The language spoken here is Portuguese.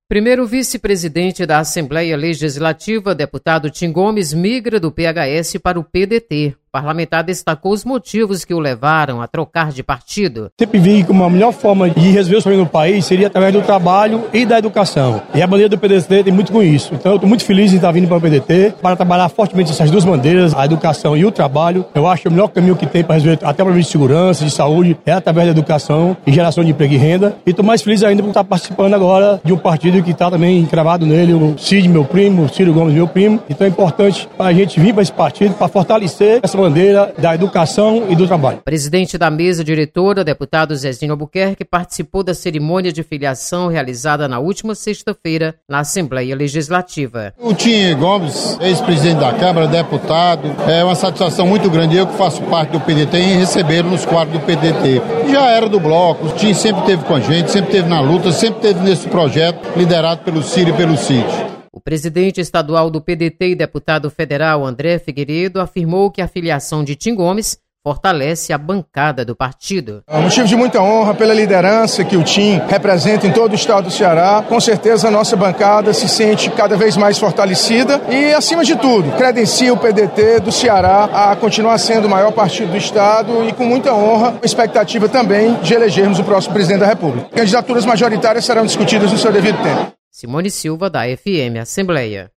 Primeiro vice-presidente da Assembleia Legislativa, deputado Tim Gomes, migra do PHS para o PDT. O parlamentar destacou os motivos que o levaram a trocar de partido. Sempre vi que uma melhor forma de resolver os problemas do país seria através do trabalho e da educação. E a bandeira do PDT tem muito com isso. Então eu estou muito feliz de estar vindo para o PDT para trabalhar fortemente essas duas bandeiras, a educação e o trabalho. Eu acho que o melhor caminho que tem para resolver até problemas de segurança, de saúde, é através da educação e geração de emprego e renda. E estou mais feliz ainda por estar participando agora de um partido que está também encravado nele, o Cid, meu primo, o Ciro Gomes, meu primo. Então é importante para a gente vir para esse partido para fortalecer essa bandeira da educação e do trabalho. O presidente da mesa diretora, deputado Zezinho Albuquerque, participou da cerimônia de filiação realizada na última sexta-feira na Assembleia Legislativa. O Tim Gomes, ex-presidente da Câmara, deputado, é uma satisfação muito grande. Eu que faço parte do PDT em recebê-lo nos quadros do PDT. Já era do bloco, o Tim sempre esteve com a gente, sempre esteve na luta, sempre esteve nesse projeto liderado pelo Ciro e pelo Cid. O presidente estadual do PDT e deputado federal André Figueiredo afirmou que a filiação de Tim Gomes fortalece a bancada do partido. É um motivo de muita honra pela liderança que o Tim representa em todo o estado do Ceará. Com certeza a nossa bancada se sente cada vez mais fortalecida e, acima de tudo, credencia o PDT do Ceará a continuar sendo o maior partido do estado e, com muita honra, expectativa também de elegermos o próximo presidente da República. Candidaturas majoritárias serão discutidas no seu devido tempo. Simone Silva, da FM Assembleia.